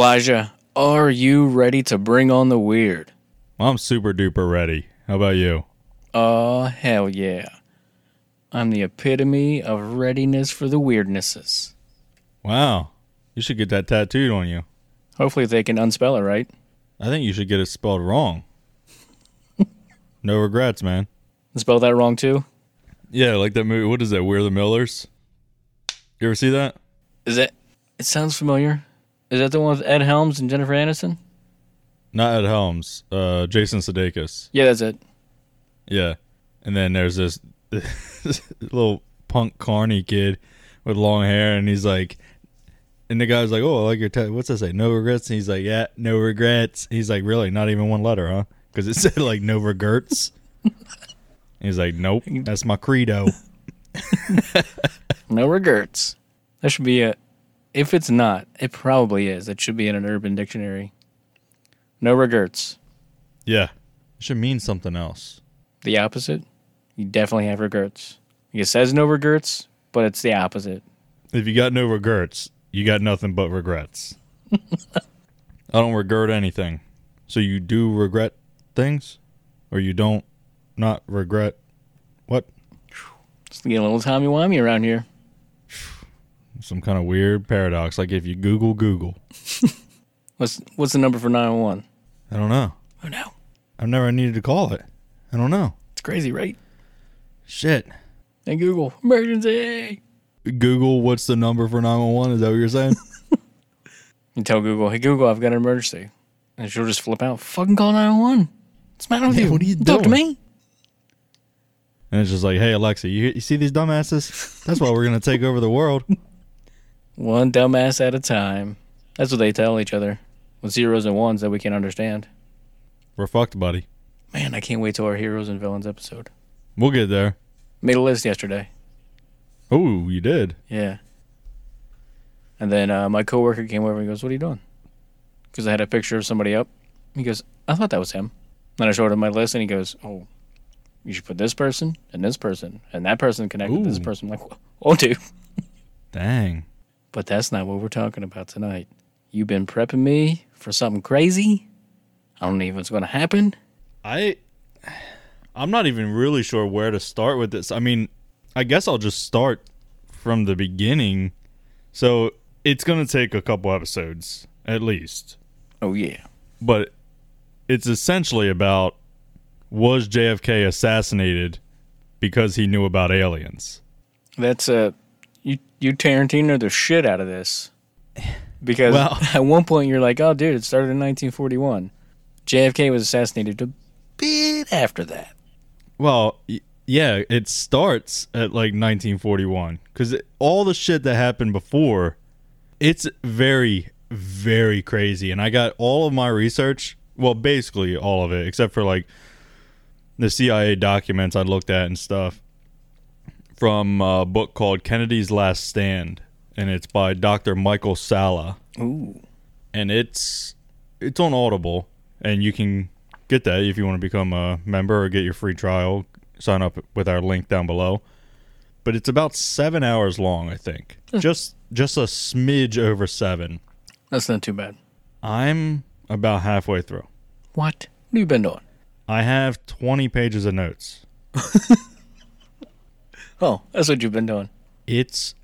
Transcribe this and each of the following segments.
Elijah, are you ready to bring on the weird? I'm super duper ready. How about you? Oh, hell yeah. I'm the epitome of readiness for the weirdnesses. Wow. You should get that tattooed on you. Hopefully they can unspell it right. I think you should get it spelled wrong. No regrets, man. Spell that wrong too? Yeah, like that movie. What is that? We're the Millers. You ever see that? Is that... It sounds familiar. Is that the one with Ed Helms and Jennifer Aniston? Not Ed Helms. Jason Sudeikis. Yeah, that's it. Yeah. And then there's this little punk carny kid with long hair, and he's like, and the guy's like, "Oh, I like your tattoo. What's that say? No regrets?" And he's like, "Yeah, no regrets." He's like, "Really? Not even one letter, huh?" Because it said like no regrets. He's like, "Nope, that's my credo." No regrets. That should be a... If it's not, it probably is. It should be in an Urban Dictionary. No regrets. Yeah. It should mean something else. The opposite? You definitely have regrets. It says no regrets, but it's the opposite. If you got no regrets, you got nothing but regrets. I don't regret anything. So you do regret things? Or you don't not regret what? It's getting a little timey-wimey around here. Some kind of weird paradox. Like if you Google. What's the number for 911? I don't know. Oh, no. I've never needed to call it. I don't know. It's crazy, right? Shit. Hey, Google, emergency. Google, what's the number for 911? Is that what you're saying? You tell Google, hey, Google, I've got an emergency. And she'll just flip out. Fucking call 911. What's the matter with you? What are you Talk to doing? me. And it's just like, hey, Alexa, you see these dumbasses? That's why we're going to take over the world. One dumbass at a time. That's what they tell each other. With zeros and ones that we can understand. We're fucked, buddy. Man, I can't wait till our Heroes and Villains episode. We'll get there. Made a list yesterday. Oh, you did? Yeah. And then my coworker came over and goes, what are you doing? Because I had a picture of somebody up. He goes, I thought that was him. Then I showed him my list and he goes, oh, you should put this person and that person connected to this Ooh. person. I'm like, oh, dude. Dang. But that's not what we're talking about tonight. You've been prepping me for something crazy. I don't know if it's going to happen. I'm not even really sure where to start with this. I mean, I guess I'll just start from the beginning. So it's going to take a couple episodes, at least. Oh, yeah. But it's essentially about, was JFK assassinated because he knew about aliens? That's you Tarantino the shit out of this. Because at one point you're like, oh, dude, it started in 1941. JFK was assassinated a bit after that. Well, yeah, it starts at like 1941 because all the shit that happened before, it's very, very crazy. And I got all of my research, well, basically all of it, except for like the CIA documents I looked at and stuff, from a book called Kennedy's Last Stand, and it's by Dr. Michael Salla. Ooh. And it's on Audible, and you can get that if you want to become a member or get your free trial. Sign up with our link down below. But it's about 7 hours long, I think. Just a smidge over 7. That's not too bad. I'm about halfway through. What have you been doing? I have 20 pages of notes. Oh, that's what you've been doing. It's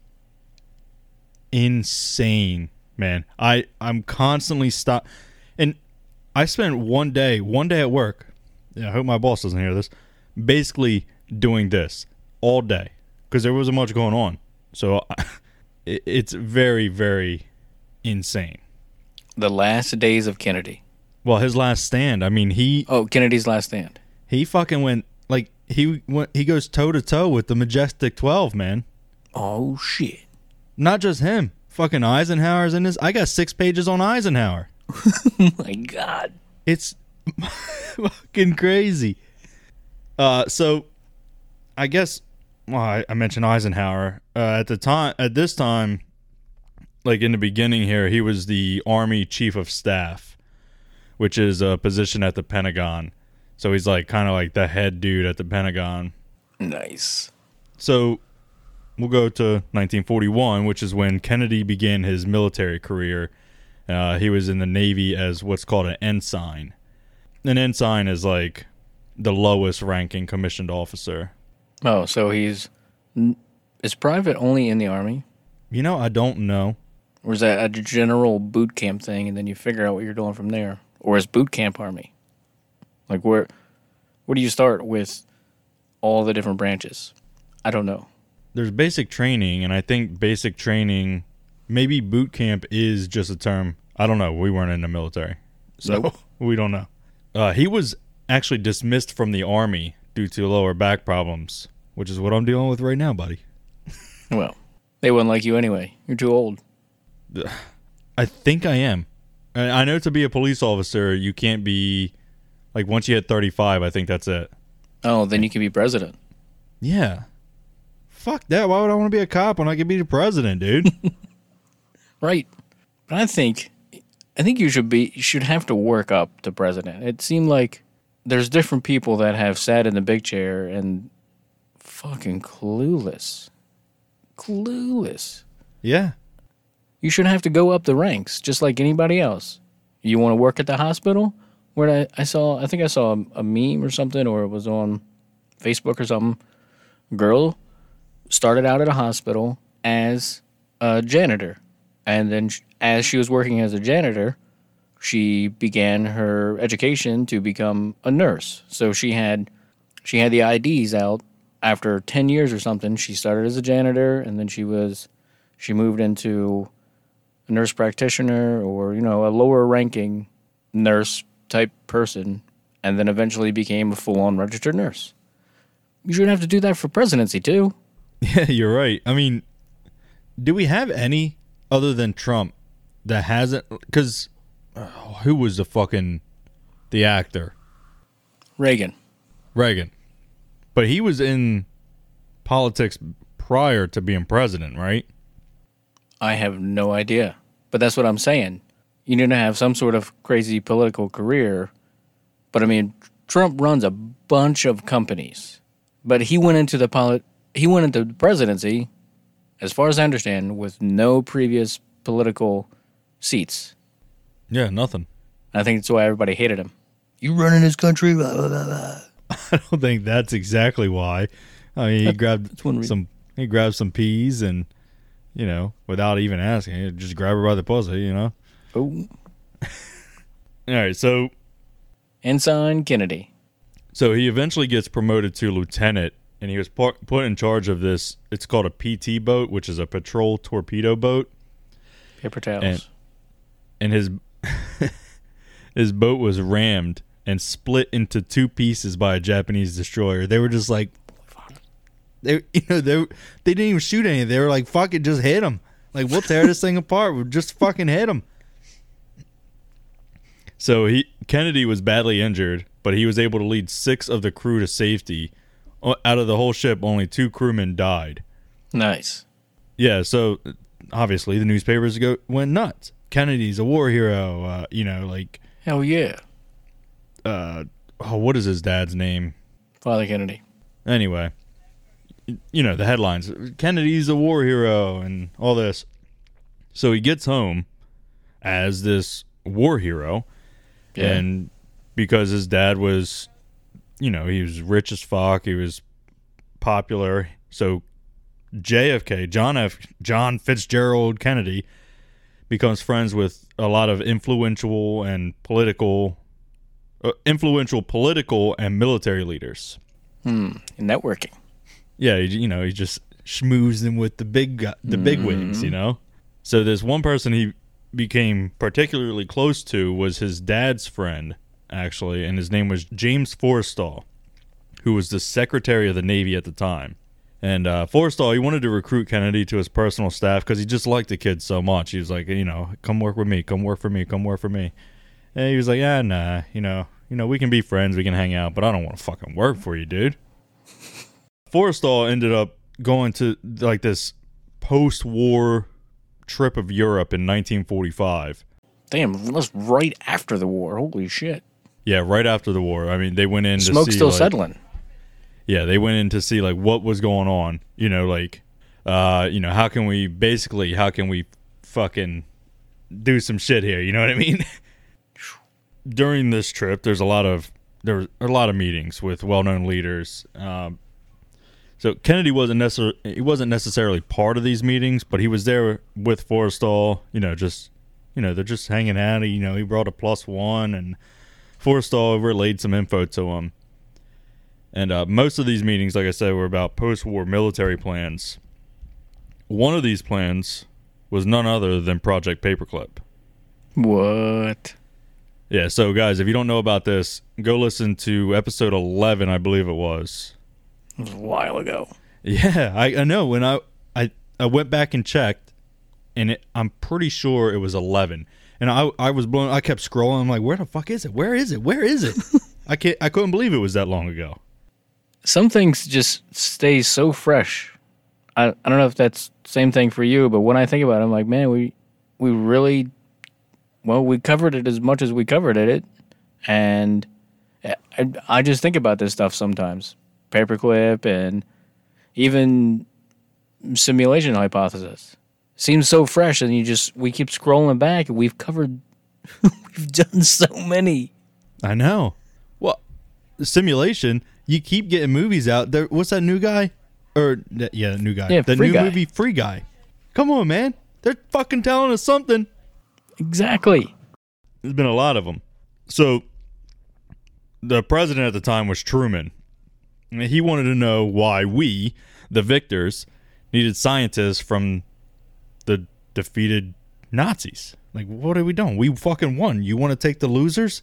insane, man. I'm constantly and I spent one day at work. Yeah, I hope my boss doesn't hear this. Basically doing this all day because there wasn't much going on. So it's very, very insane. The last days of Kennedy. Well, his last stand. I mean, Kennedy's last stand. He fucking went like he goes toe to toe with the Majestic 12, man. Oh shit! Not just him. Fucking Eisenhower's in this. I got 6 pages on Eisenhower. Oh my god. It's fucking crazy. So I guess I mentioned Eisenhower. At this time, like in the beginning here, he was the Army Chief of Staff, which is a position at the Pentagon. So he's like kind of like the head dude at the Pentagon. Nice. So we'll go to 1941, which is when Kennedy began his military career He was in the Navy as what's called an ensign. An ensign is like the lowest ranking commissioned officer. Oh, so is private only in the Army? You know, I don't know. Or is that a general boot camp thing, and then you figure out what you're doing from there? Or is boot camp Army? Like, where do you start with all the different branches? I don't know. There's basic training, and I think basic training, maybe boot camp is just a term. I don't know. We weren't in the military, so Nope. we don't know. He was actually dismissed from the Army due to lower back problems, which is what I'm dealing with right now, buddy. Well, they wouldn't like you anyway. You're too old. I think I am. I know to be a police officer, you can't be, like, once you hit 35, I think that's it. Oh, then you can be president. Yeah. Fuck that. Why would I want to be a cop when I could be the president, dude? Right. But I think you should have to work up to president. It seemed like there's different people that have sat in the big chair and fucking clueless. Clueless. Yeah. You should have to go up the ranks just like anybody else. You want to work at the hospital? I think I saw a meme or something, or it was on Facebook or something. Girl started out at a hospital as a janitor, and then as she was working as a janitor, she began her education to become a nurse. So she had the IDs out after 10 years or something. She started as a janitor, and then she moved into a nurse practitioner, or a lower ranking nurse type person, and then eventually became a full-on registered nurse. You should have to do that for presidency too. Yeah, you're right. I mean, do we have any other than Trump that hasn't? Because who was the actor? Reagan. But he was in politics prior to being president, right? I have no idea. But that's what I'm saying. You need to have some sort of crazy political career. But I mean, Trump runs a bunch of companies. But he went into the presidency, as far as I understand, with no previous political seats. Yeah, nothing. I think that's why everybody hated him. You running this country? Blah, blah, blah, blah. I don't think that's exactly why. I mean, he grabbed some peas and, without even asking, he just grab her by the pussy, Oh. All right, so Ensign Kennedy. So he eventually gets promoted to lieutenant, and he was put in charge of this. It's called a PT boat, which is a patrol torpedo boat. Paper towels. And his his boat was rammed and split into two pieces by a Japanese destroyer. They were just like, they didn't even shoot any. They were like, fuck it, just hit them. Like, we'll tear this thing apart. We'll just fucking hit them. So Kennedy was badly injured, but he was able to lead 6 of the crew to safety. Out of the whole ship, only 2 crewmen died. Nice. Yeah, so obviously the newspapers went nuts. Kennedy's a war hero. Hell yeah. What is his dad's name? Father Kennedy. Anyway, the headlines. Kennedy's a war hero and all this. So he gets home as this war hero. Yeah. And because his dad was, he was rich as fuck. He was popular. So JFK, John Fitzgerald Kennedy, becomes friends with a lot of influential political and military leaders. Networking. Yeah, he just schmoozed them with the big wigs, So there's one person he became particularly close to was his dad's friend, actually, and his name was James Forrestal, who was the Secretary of the Navy at the time. And Forrestal, he wanted to recruit Kennedy to his personal staff because he just liked the kid so much. He was like, come work with me, come work for me, come work for me. And he was like, nah, we can be friends, we can hang out, but I don't want to fucking work for you, dude. Forrestal ended up going to like this post-war trip of Europe in 1945. Damn, that's right after the war. Holy shit. Yeah, right after the war. I mean, they went in to see... Smoke's still settling. Yeah, they went in to see, what was going on. How can we fucking do some shit here. You know what I mean? During this trip, there were a lot of meetings with well-known leaders. So Kennedy wasn't necessarily part of these meetings, but he was there with Forrestal. They're just hanging out. He brought a +1, and Forrestal relayed some info to him. And most of these meetings, like I said, were about post-war military plans. One of these plans was none other than Project Paperclip. What? Yeah, so guys, if you don't know about this, go listen to episode 11, I believe it was. It was a while ago. Yeah, I know. When I went back and checked, and I'm pretty sure it was 11. And I was blown. I kept scrolling. I'm like, where the fuck is it? Where is it? Where is it? I couldn't believe it was that long ago. Some things just stay so fresh. I don't know if that's the same thing for you, but when I think about it, I'm like, man, we really, we covered it as much as we covered it. And I just think about this stuff sometimes. Paperclip and even simulation hypothesis. Seems so fresh, and we keep scrolling back, and we've done so many. I know. Well, the simulation, you keep getting movies out there. What's that new guy? New guy. Yeah, the Free new Guy. movie Free Guy. Come on, man. They're fucking telling us something. Exactly. There's been a lot of them. So, the president at the time was Truman. And he wanted to know why we, the victors, needed scientists from the defeated Nazis. Like, what are we doing? We fucking won. You want to take the losers?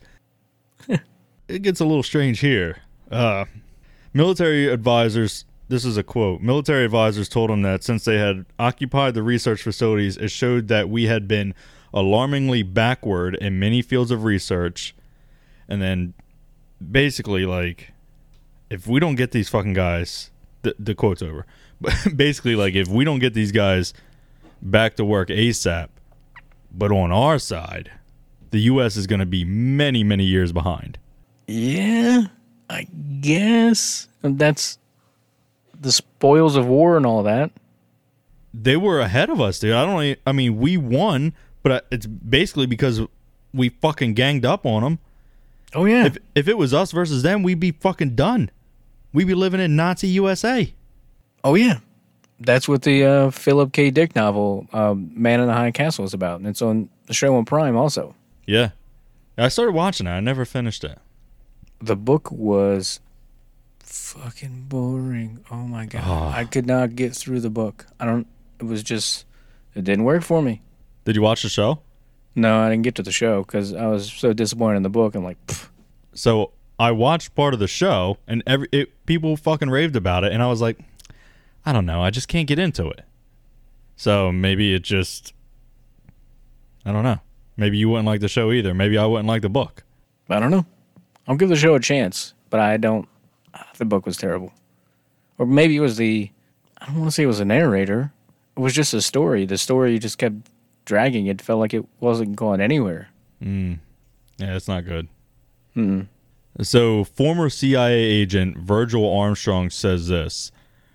It gets a little strange here. Military advisors, this is a quote, military advisors told him that since they had occupied the research facilities, it showed that we had been alarmingly backward in many fields of research. And then basically, like, if we don't get these fucking guys, the quote's over. But basically, like, if we don't get these guys back to work ASAP, but on our side, the U.S. is going to be many, many years behind. Yeah, I guess. That's the spoils of war and all that. They were ahead of us, dude. We won, but it's basically because we fucking ganged up on them. Oh, yeah. If it was us versus them, we'd be fucking done. We'd be living in Nazi USA. Oh, yeah. That's what the Philip K. Dick novel, Man in the High Castle, is about. And it's on the show on Prime also. Yeah. I started watching it. I never finished it. The book was fucking boring. Oh, my God. Oh. I could not get through the book. It didn't work for me. Did you watch the show? No, I didn't get to the show because I was so disappointed in the book. I'm like, pfft. So I watched part of the show, and people fucking raved about it, and I was like, I don't know, I just can't get into it. So maybe I don't know. Maybe you wouldn't like the show either. Maybe I wouldn't like the book. I don't know. I'll give the show a chance, but I don't. The book was terrible. Or maybe it was I don't want to say it was a narrator. It was just a story. The story just kept dragging. It felt like it wasn't going anywhere. Yeah, that's not good. Mm-mm. So former CIA agent Virgil Armstrong says this.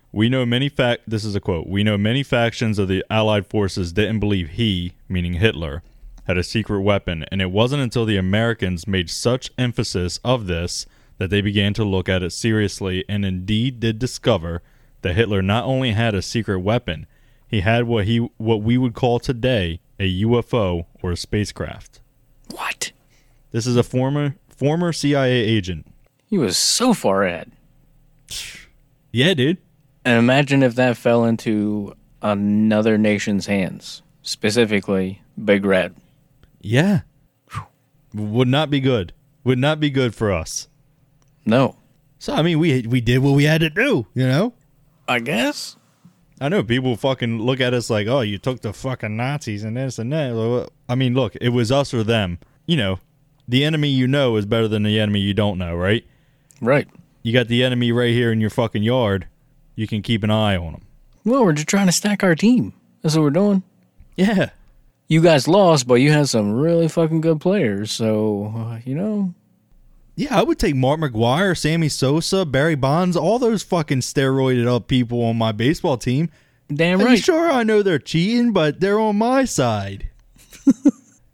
This is a quote. We know many factions of the Allied forces didn't believe he, meaning Hitler, had a secret weapon, and it wasn't until the Americans made such emphasis of this that they began to look at it seriously and indeed did discover that Hitler not only had a secret weapon, he had what we would call today a UFO or a spacecraft. What? This is a former CIA agent. He was so far ahead. Yeah, dude. And imagine if that fell into another nation's hands, specifically Big Red. Yeah. Would not be good. Would not be good for us. No. So, I mean, we did what we had to do, you know? I guess. I know people fucking look at us like, oh, you took the fucking Nazis and this and that. I mean, look, it was us or them. You know, the enemy you know is better than the enemy you don't know, right? Right. You got the enemy right here in your fucking yard. You can keep an eye on them. Well, we're just trying to stack our team. That's what we're doing. Yeah. You guys lost, but you had some really fucking good players. So, Yeah, I would take Mark McGwire, Sammy Sosa, Barry Bonds, all those fucking steroided up people on my baseball team. Damn And right. sure, I know they're cheating, but they're on my side.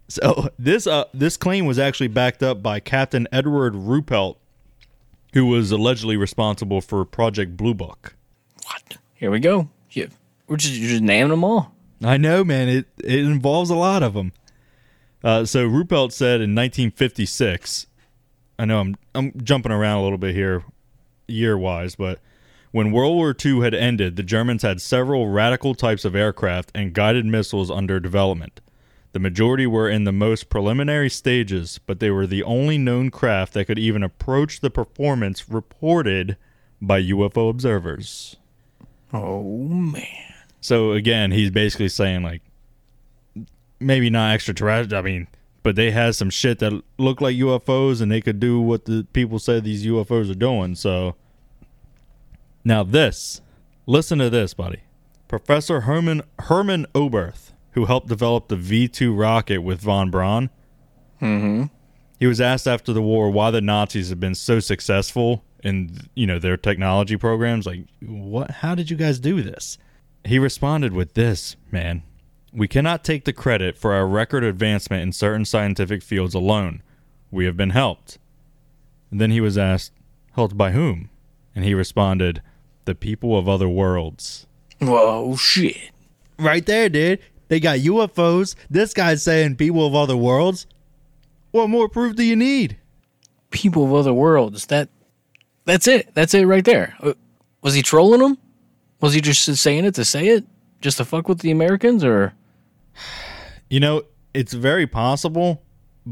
So this claim was actually backed up by Captain Edward Ruppelt, who was allegedly responsible for Project Blue Book. What? Here we go. You're just naming them all. I know, man. It involves a lot of them. So Ruppelt said in 1956, I know I'm jumping around a little bit here year-wise, but when World War II had ended, the Germans had several radical types of aircraft and guided missiles under development. The majority were in the most preliminary stages, but they were the only known craft that could even approach the performance reported by UFO observers. Oh, man. So, again, he's basically saying, like, maybe not extraterrestrial, but they had some shit that looked like UFOs, and they could do what the people said these UFOs are doing, so... Now listen to this, buddy. Professor Herman Oberth, who helped develop the V-2 rocket with von Braun. Mm-hmm. He was asked after the war why the Nazis had been so successful in, their technology programs. Like, what? How did you guys do this? He responded with this, man. We cannot take the credit for our record advancement in certain scientific fields alone. We have been helped. And then he was asked, helped by whom? And he responded, the people of other worlds. Whoa, shit. Right there, dude. They got UFOs. This guy's saying people of other worlds. What more proof do you need? People of other worlds. That's it. That's it right there. Was he trolling them? Was he just saying it to say it? Just to fuck with the Americans, or? It's very possible.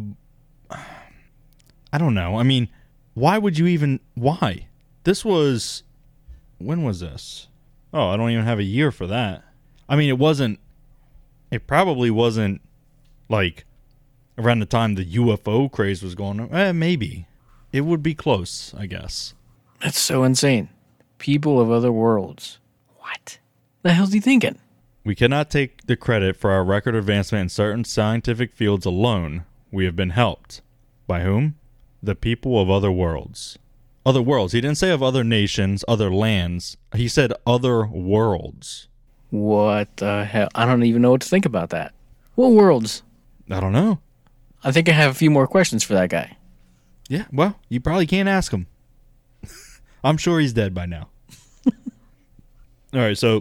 I don't know. Why would you even... Why? This was... When was this? Oh, I don't even have a year for that. It wasn't... It probably wasn't, like, around the time the UFO craze was going on. Maybe. It would be close, I guess. That's so insane. People of other worlds. What the hell's he thinking? We cannot take the credit for our record advancement in certain scientific fields alone. We have been helped. By whom? The people of other worlds. Other worlds. He didn't say of other nations, other lands. He said other worlds. What the hell? I don't even know what to think about that. What worlds? I don't know. I think I have a few more questions for that guy. Yeah, well, you probably can't ask him. I'm sure he's dead by now. All right, so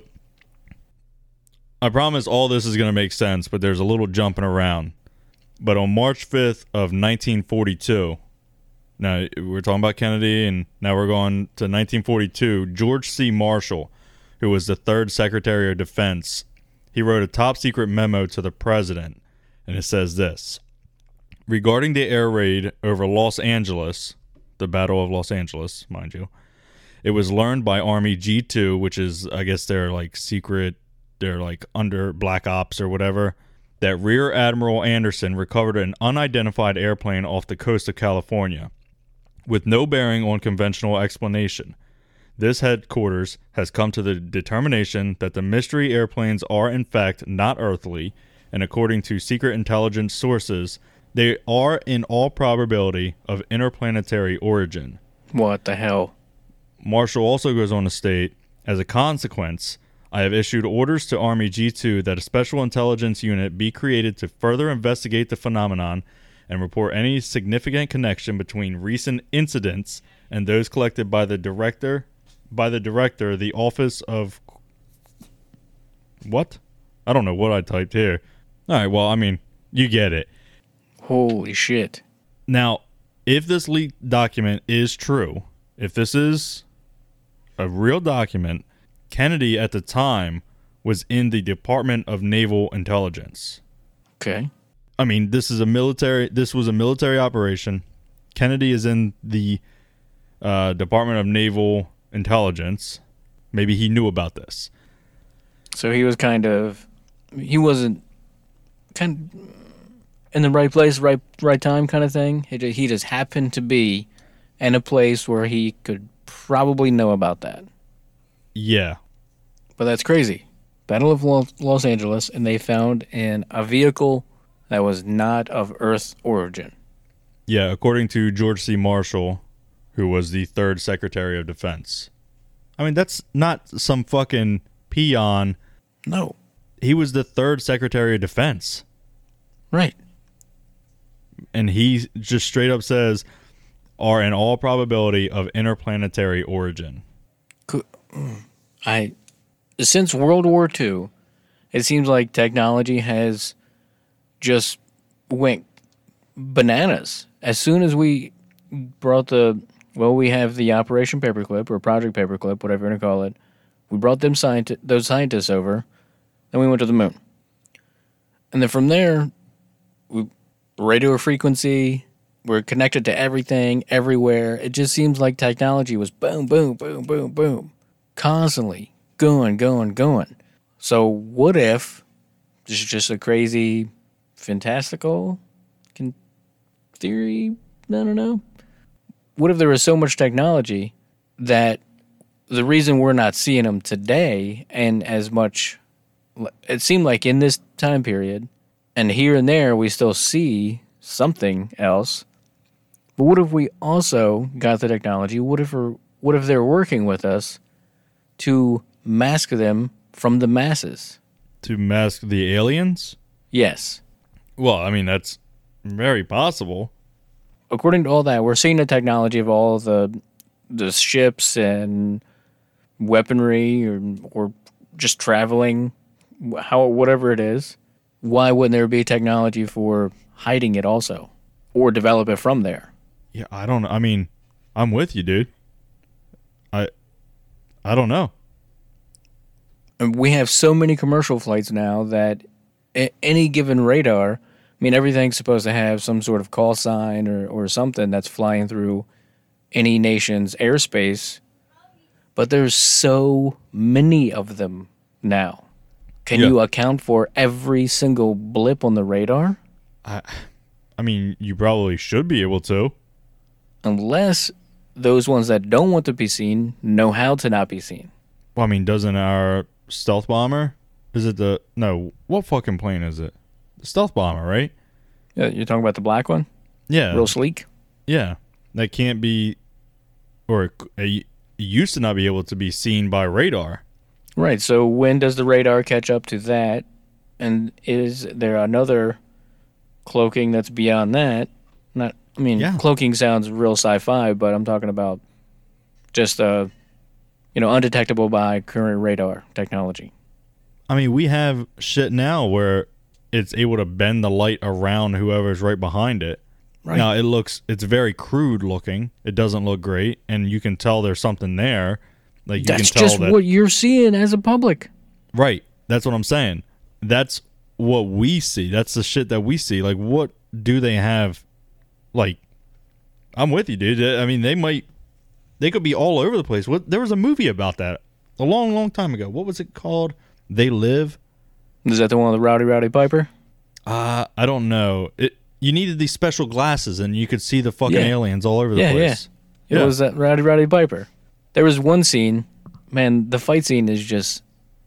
I promise all this is going to make sense, but there's a little jumping around. But on March 5th of 1942, now we're talking about Kennedy, and now we're going to 1942, George C. Marshall, who was the third Secretary of Defense, he wrote a top-secret memo to the president, and it says this. Regarding the air raid over Los Angeles, the Battle of Los Angeles, mind you, it was learned by Army G2, which is, I guess they're like secret, they're like under Black Ops or whatever, that Rear Admiral Anderson recovered an unidentified airplane off the coast of California, with no bearing on conventional explanation. This headquarters has come to the determination that the mystery airplanes are in fact not earthly, and according to secret intelligence sources, they are in all probability of interplanetary origin. What the hell? Marshall also goes on to state, as a consequence, I have issued orders to Army G2 that a special intelligence unit be created to further investigate the phenomenon and report any significant connection between recent incidents and those collected by the director, the Office of... What? I don't know what I typed here. All right, well, you get it. Holy shit. Now, if this leaked document is true, if this is a real document, Kennedy at the time was in the Department of Naval Intelligence. Okay. This was a military operation. Kennedy is in the Department of Naval Intelligence. Maybe he knew about this. So he wasn't in the right place, right time kind of thing. He just happened to be in a place where he could probably know about that. Yeah. But that's crazy. Battle of Los Angeles, and they found in a vehicle that was not of Earth origin. Yeah, according to George C. Marshall, who was the third Secretary of Defense. That's not some fucking peon. No. He was the third Secretary of Defense. Right. And he just straight up says, are in all probability of interplanetary origin. Since World War II, it seems like technology has just went bananas. As soon as we brought we have the Operation Paperclip or Project Paperclip, whatever you want to call it. We brought those scientists over, then we went to the moon. And then from there, radio frequency, we're connected to everything, everywhere. It just seems like technology was boom, boom, boom, boom, boom. Constantly going. So what if this is just a crazy, fantastical theory? I don't know. What if there was so much technology that the reason we're not seeing them today and as much, it seemed like in this time period, and here and there we still see something else. But what if we also got the technology? What if they're working with us to mask them from the masses? To mask the aliens? Yes. Well, I mean, that's very possible. According to all that, we're seeing the technology of all the ships and weaponry or just traveling, whatever it is. Why wouldn't there be technology for hiding it also, or develop it from there? Yeah, I don't know. I mean, I'm with you, dude. I don't know. And we have so many commercial flights now that any given radar, I mean, everything's supposed to have some sort of call sign or something that's flying through any nation's airspace, but there's so many of them now. Can you account for every single blip on the radar? I mean, you probably should be able to. Unless those ones that don't want to be seen know how to not be seen. Well, I mean, doesn't our stealth bomber, what fucking plane is it? The stealth bomber, right? Yeah, you're talking about the black one? Yeah. Real sleek? Yeah. That can't be, or it used to not be able to be seen by radar. Right, so when does the radar catch up to that? And is there another cloaking that's beyond that? Cloaking sounds real sci-fi, but I'm talking about just, undetectable by current radar technology. I mean, we have shit now where it's able to bend the light around whoever's right behind it. Right. Now, it's very crude looking. It doesn't look great, and you can tell there's something there. Like that's just what you're seeing as a public. Right. That's what I'm saying. That's what we see. That's the shit that we see. Like, what do they have? Like, I'm with you, dude. I mean, they could be all over the place. There was a movie about that a long, long time ago. What was it called? They Live? Is that the one with Rowdy Piper? I don't know. You needed these special glasses, and you could see the fucking aliens all over the place. Yeah. It was that Rowdy Piper. There was one scene, man, the fight scene is just,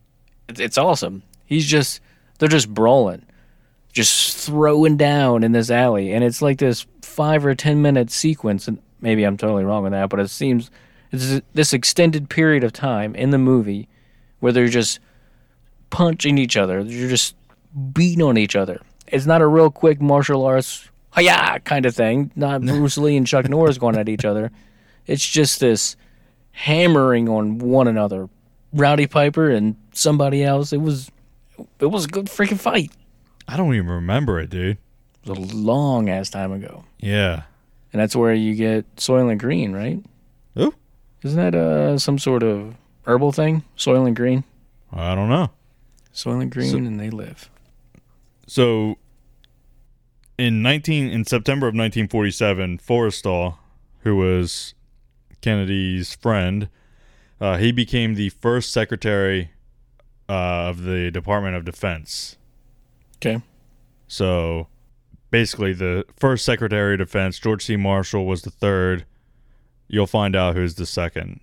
it's awesome. They're just brawling, just throwing down in this alley. And it's like this 5 or 10 minute sequence. And maybe I'm totally wrong on that, but it seems it's this extended period of time in the movie where they're just punching each other. They're just beating on each other. It's not a real quick martial arts, kind of thing. Not Bruce Lee and Chuck Norris going at each other. It's just this hammering on one another. Rowdy Piper and somebody else. It was a good freaking fight. I don't even remember it, dude. It was a long ass time ago. Yeah. And that's where you get Soylent Green, right? Who? Isn't that some sort of herbal thing? Soylent Green? I don't know. Soylent Green and They Live. So in September of 1947, Forrestal, who was Kennedy's friend, he became the first secretary of the Department of Defense. Okay. So basically the first Secretary of Defense, George C. Marshall, was the third. You'll find out who's the second.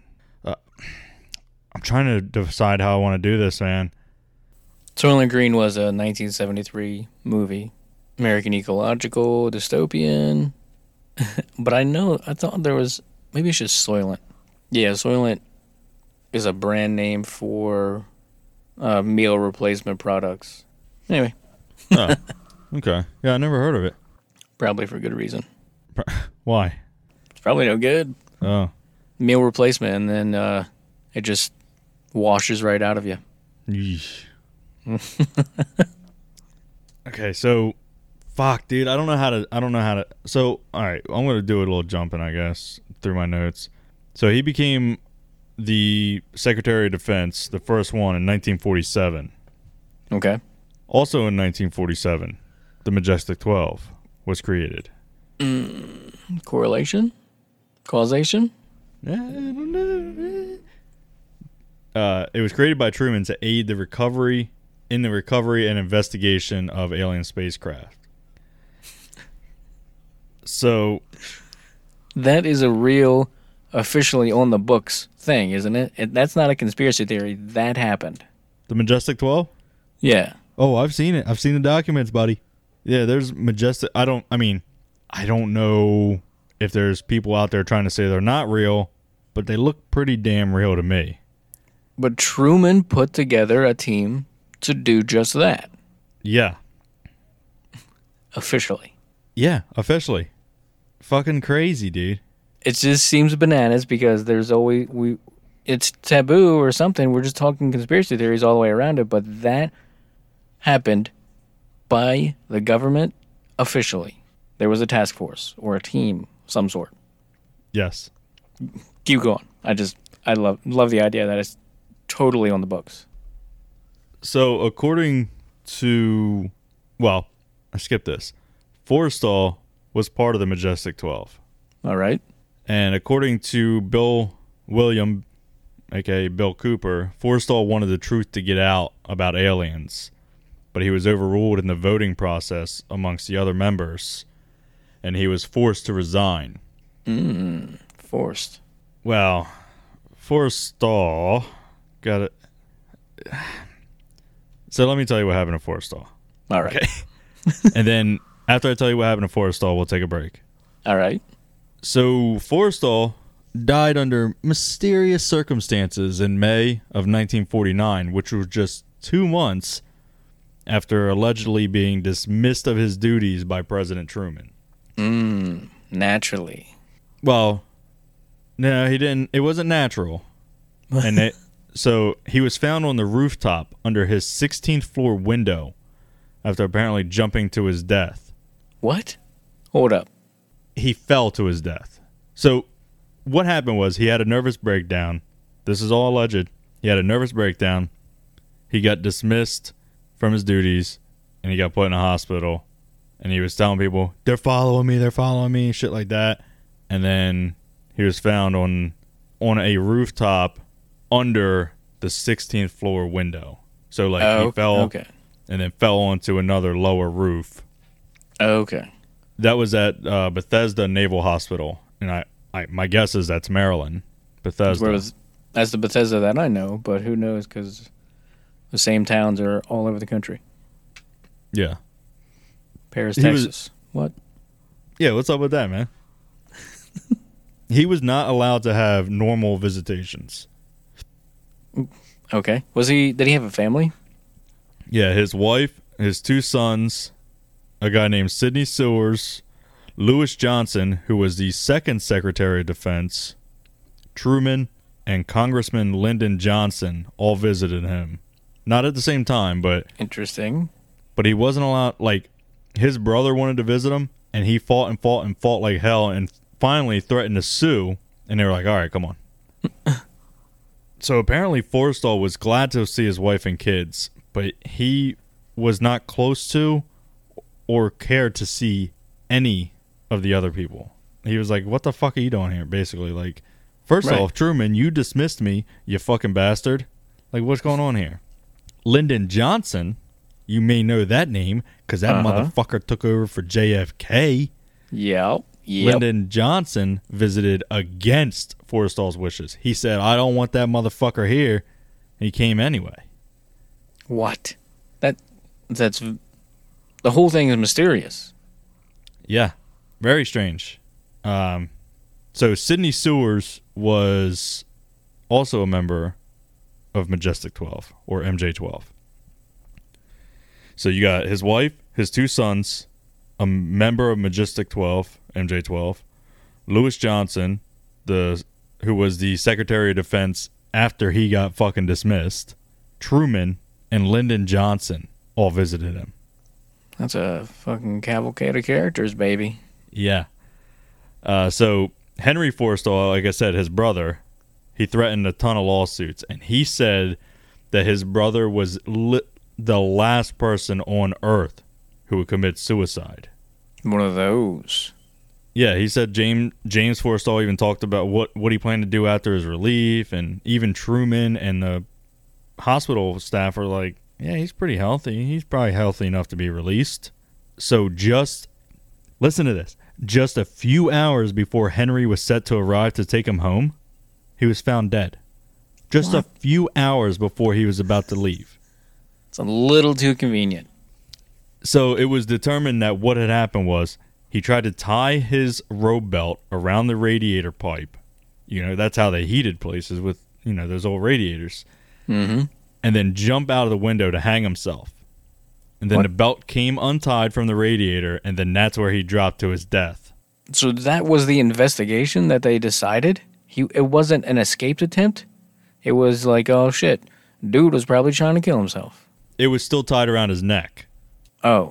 I'm trying to decide how I want to do this, man. Soylent Green was a 1973 movie. American ecological dystopian. But I thought there was, maybe it's just Soylent. Yeah, Soylent is a brand name for meal replacement products. Anyway. Oh, okay. Yeah, I never heard of it. Probably for good reason. Why? It's probably no good. Oh. Meal replacement, and then it just washes right out of you. Yeesh. Okay, so fuck, dude. I don't know how to. So, all right, I'm gonna do a little jumping, I guess, through my notes. So he became the Secretary of Defense, the first one in 1947. Okay. Also in 1947, the Majestic 12 was created. Correlation? Causation? I don't know. It was created by Truman to aid the recovery and investigation of alien spacecraft. So that is a real, officially on the books thing, isn't it? That's not a conspiracy theory. That happened. the Majestic 12? Yeah. Oh, I've seen it. I've seen the documents, buddy. Yeah, there's Majestic. I don't know if there's people out there trying to say they're not real, but they look pretty damn real to me. But Truman put together a team to do just that. Yeah. Officially. Yeah, officially. Fucking crazy, dude. It just seems bananas because there's always it's taboo or something. We're just talking conspiracy theories all the way around it, but that happened by the government officially. There was a task force or a team of some sort. Yes. Keep going. I love the idea that it's totally on the books. So, according to, well, I skipped this. Forrestal was part of the Majestic 12. All right. And according to Bill William, aka Bill Cooper, Forrestal wanted the truth to get out about aliens, but he was overruled in the voting process amongst the other members, and he was forced to resign. Forced. Well, Forrestal got it. So let me tell you what happened to Forrestal. All right. Okay. And then after I tell you what happened to Forrestal, we'll take a break. All right. So Forrestal died under mysterious circumstances in May of 1949, which was just 2 months after allegedly being dismissed of his duties by President Truman. Naturally. Well, no, he didn't. It wasn't natural. And so he was found on the rooftop under his 16th floor window after apparently jumping to his death. What? Hold up. He fell to his death. So what happened was he had a nervous breakdown. This is all alleged. He had a nervous breakdown. He got dismissed from his duties, and he got put in a hospital. And he was telling people, they're following me, shit like that. And then he was found on a rooftop under the 16th floor window. So he fell and then fell onto another lower roof. Okay. That was at Bethesda Naval Hospital, and my guess is that's Maryland, Bethesda. That's the Bethesda that I know, but who knows? Because the same towns are all over the country. Yeah. Paris, Texas. What? Yeah, what's up with that, man? He was not allowed to have normal visitations. Okay. Did he have a family? Yeah, his wife, his 2 sons, a guy named Sidney Sewers, Lewis Johnson, who was the second Secretary of Defense, Truman, and Congressman Lyndon Johnson all visited him. Not at the same time, but... Interesting. But he wasn't allowed... his brother wanted to visit him, and he fought like hell, and finally threatened to sue, and they were like, all right, come on. So apparently Forrestal was glad to see his wife and kids, but he was not close to or cared to see any of the other people. He was like, what the fuck are you doing here, basically? First off, Truman, you dismissed me, you fucking bastard. What's going on here? Lyndon Johnson, you may know that name, because that motherfucker took over for JFK. Yep. Lyndon Johnson visited against Forrestal's wishes. He said, I don't want that motherfucker here. He came anyway. What? That's... The whole thing is mysterious. Yeah. Very strange. So Sidney Sewers was also a member of Majestic 12, or MJ 12. So you got his wife, his 2 sons, a member of Majestic 12, MJ-12, Lewis Johnson, who was the Secretary of Defense after he got fucking dismissed, Truman, and Lyndon Johnson all visited him. That's a fucking cavalcade of characters, baby. Yeah. So Henry Forrestal, like I said, his brother, he threatened a ton of lawsuits, and he said that his brother was the last person on Earth who would commit suicide. One of those. Yeah, he said James Forrestal even talked about what he planned to do after his relief, and even Truman and the hospital staff are like, yeah, he's pretty healthy. He's probably healthy enough to be released. So listen to this. Just a few hours before Henry was set to arrive to take him home, he was found dead. Just a few hours before he was about to leave. It's a little too convenient. So it was determined that what had happened was he tried to tie his robe belt around the radiator pipe. You know, that's how they heated places with, those old radiators. Mm-hmm. And then jump out of the window to hang himself. And then the belt came untied from the radiator, and then that's where he dropped to his death. So that was the investigation that they decided? It wasn't an escape attempt? It was like, oh shit, dude was probably trying to kill himself. It was still tied around his neck. Oh.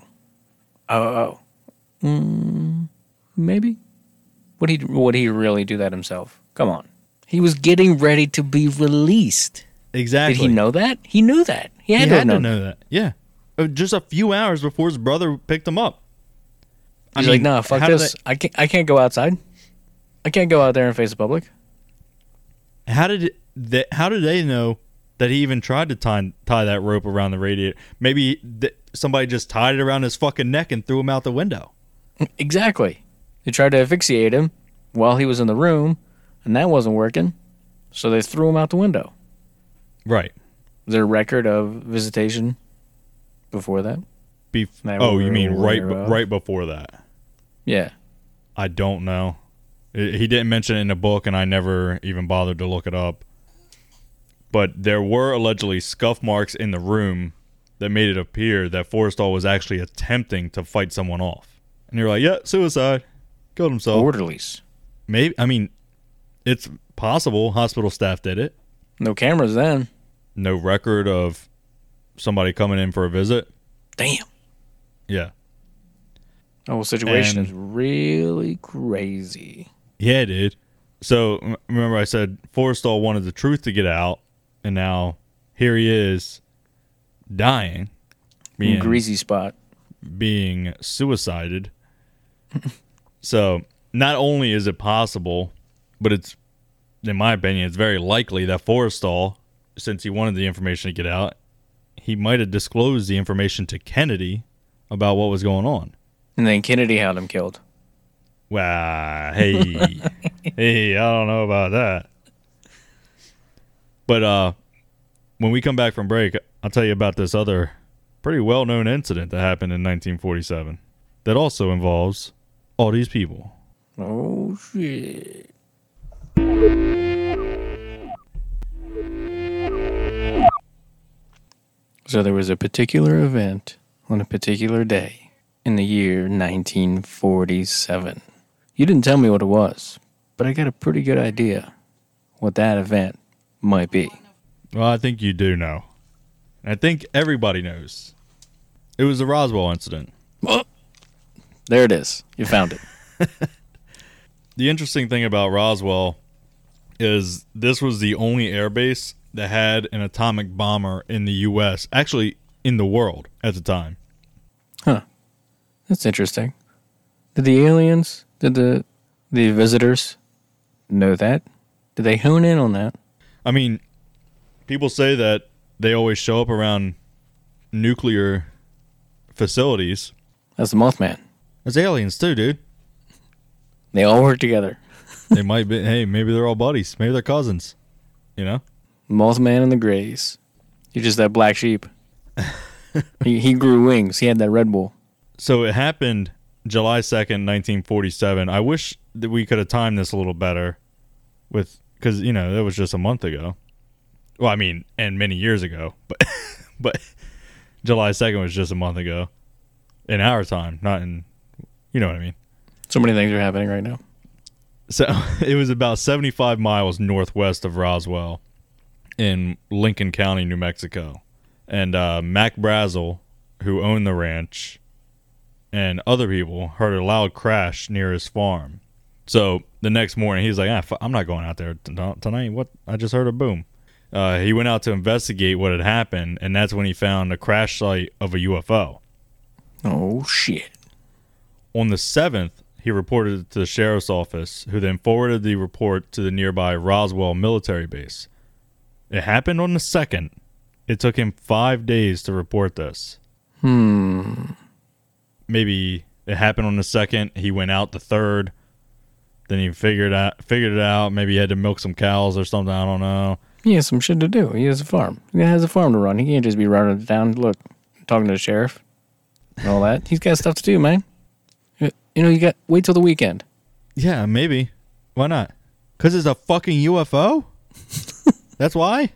Maybe? Would he really do that himself? Come on. He was getting ready to be released. Exactly. Did he know that? He knew that. He had to know that. Yeah. Just a few hours before his brother picked him up. He's like, nah, fuck this. I can't go outside. I can't go out there and face the public. How did they know that he even tried to tie that rope around the radiator? Maybe somebody just tied it around his fucking neck and threw him out the window. Exactly. They tried to asphyxiate him while he was in the room, and that wasn't working, so they threw him out the window. Right. Is there a record of visitation before that? You mean right before that? Yeah. I don't know. He didn't mention it in the book, and I never even bothered to look it up. But there were allegedly scuff marks in the room that made it appear that Forrestal was actually attempting to fight someone off. And you're like, yeah, suicide. Killed himself. Orderlies. Maybe. I mean, it's possible hospital staff did it. No cameras then. No record of somebody coming in for a visit. Damn. Yeah. The whole situation is really crazy. Yeah, dude. So, remember I said Forrestal wanted the truth to get out, and now here he is dying. Greasy spot. Being suicided. So, not only is it possible, but it's, in my opinion, it's very likely that Forrestal, since he wanted the information to get out, he might have disclosed the information to Kennedy about what was going on. And then Kennedy had him killed. Wow, hey, I don't know about that. But when we come back from break, I'll tell you about this other pretty well-known incident that happened in 1947 that also involves all these people. Oh, shit. So there was a particular event on a particular day in the year 1947. You didn't tell me what it was, but I got a pretty good idea what that event might be. Well, I think you do know. I think everybody knows. It was the Roswell incident. Oh, there it is. You found it. The interesting thing about Roswell is this was the only airbase that had an atomic bomber in the U.S., actually in the world at the time. Huh. That's interesting. Did the aliens, did the visitors know that? Did they hone in on that? I mean, people say that they always show up around nuclear facilities. That's the Mothman. There's aliens too, dude. They all work together. They might be, hey, maybe they're all buddies. Maybe they're cousins. You know? Mothman and the Greys. You're just that black sheep. he grew wings. He had that Red Bull. So it happened July 2nd, 1947. I wish that we could have timed this a little better because, that was just a month ago. Well, I mean, and many years ago. But July 2nd was just a month ago. In our time, not in You know what I mean? So many things are happening right now. So it was about 75 miles northwest of Roswell in Lincoln County, New Mexico. And Mac Brazel, who owned the ranch, and other people heard a loud crash near his farm. So the next morning, he's like, I'm not going out there tonight. What? I just heard a boom. He went out to investigate what had happened, and that's when he found a crash site of a UFO. Oh, shit. On the 7th, he reported it to the sheriff's office, who then forwarded the report to the nearby Roswell military base. It happened on the 2nd. It took him 5 days to report this. Maybe it happened on the 2nd. He went out the 3rd. Then he figured it out. Maybe he had to milk some cows or something. I don't know. He has some shit to do. He has a farm. He has a farm to run. He can't just be running it down. Look, talking to the sheriff and all that. He's got stuff to do, man. You got wait till the weekend. Yeah, maybe. Why not? Because it's a fucking UFO? That's why?